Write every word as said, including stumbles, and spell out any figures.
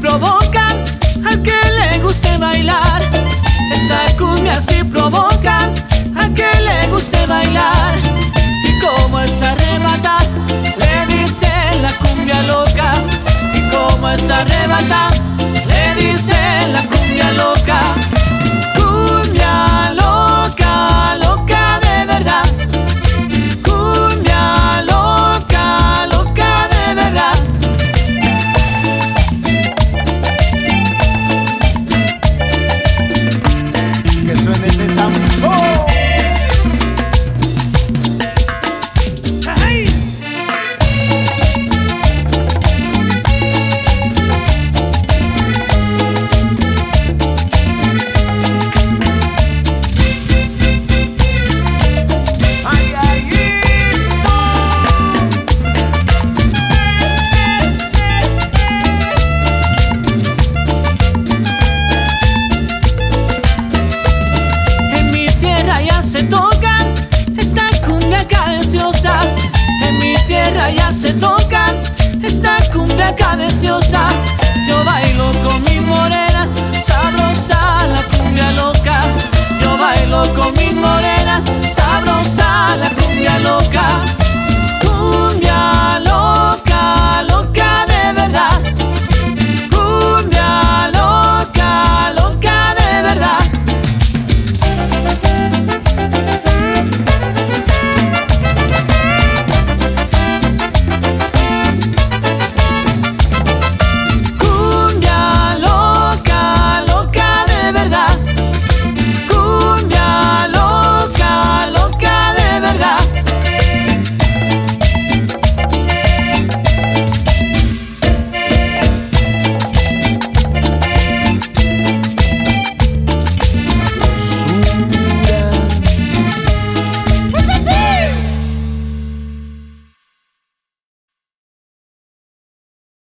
provocan al que le guste bailar. Esta cumbia sí provoca al que le guste bailar. Y como es arrebata, le dicen la cumbia loca. Y como es arrebata, le dicen la cumbia loca.